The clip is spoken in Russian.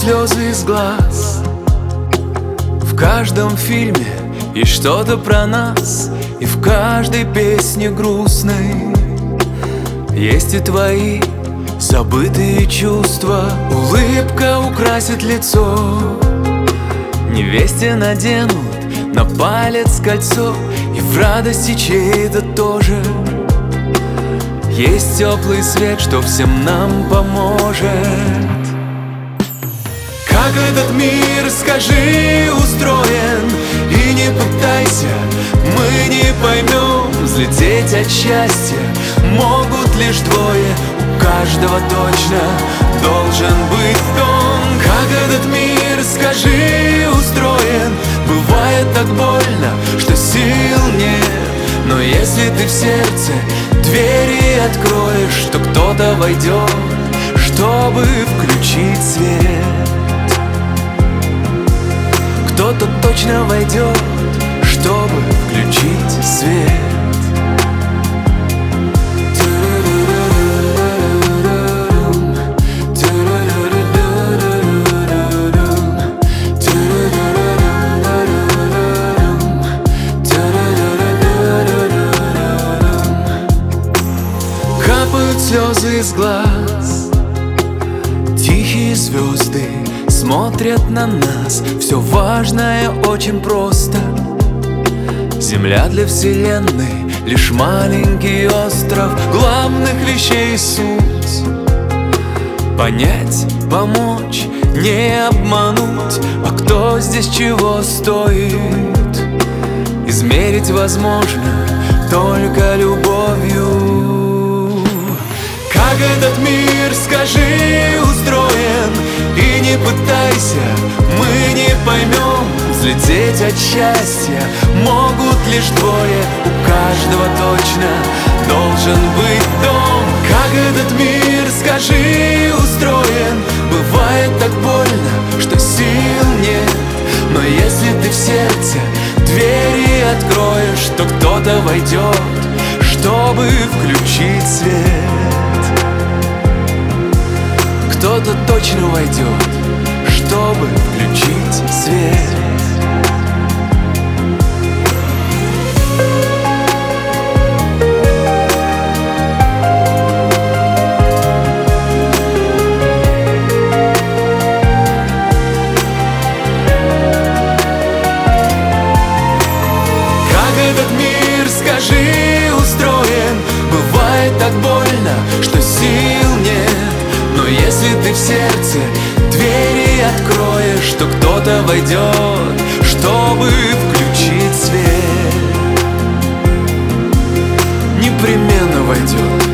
слезы из глаз. В каждом фильме есть что-то про нас, и в каждой песне грустной есть и твои забытые чувства. Улыбка украсит лицо, невесте наденут на палец кольцо, и в радости чьей-то тоже есть теплый свет, что всем нам поможет. Как этот мир, скажи, устроен, и не пытайся, мы не поймем. Взлететь от счастья могут лишь двое, у каждого точно должен быть дом. Как этот мир, скажи, устроен, бывает так больно, что сил нет, но если ты в сердце двери откроешь, то кто-то войдет, чтобы включить свет. Кто-то точно войдет, чтобы включить свет. Капают слезы из глаз, тихие звезды смотрят на нас. Все важное очень просто. Земля для вселенной — лишь маленький остров главных вещей суть. Понять, помочь, не обмануть, а кто здесь чего стоит, измерить возможно только любовью. Как этот мир, скажи, устроен, и не пытайся, мы не поймем. Взлететь от счастья могут лишь двое, у каждого точно должен быть дом. Как этот мир, скажи, устроен, бывает так больно, что сил нет, но если ты в сердце двери откроешь, то кто-то войдет, чтобы включить свет. Кто-то точно войдет, чтобы включить свет. Этот мир, скажи, устроен, бывает так больно, что сил нет, но если ты в сердце двери откроешь, то кто-то войдет, чтобы включить свет. Непременно войдет.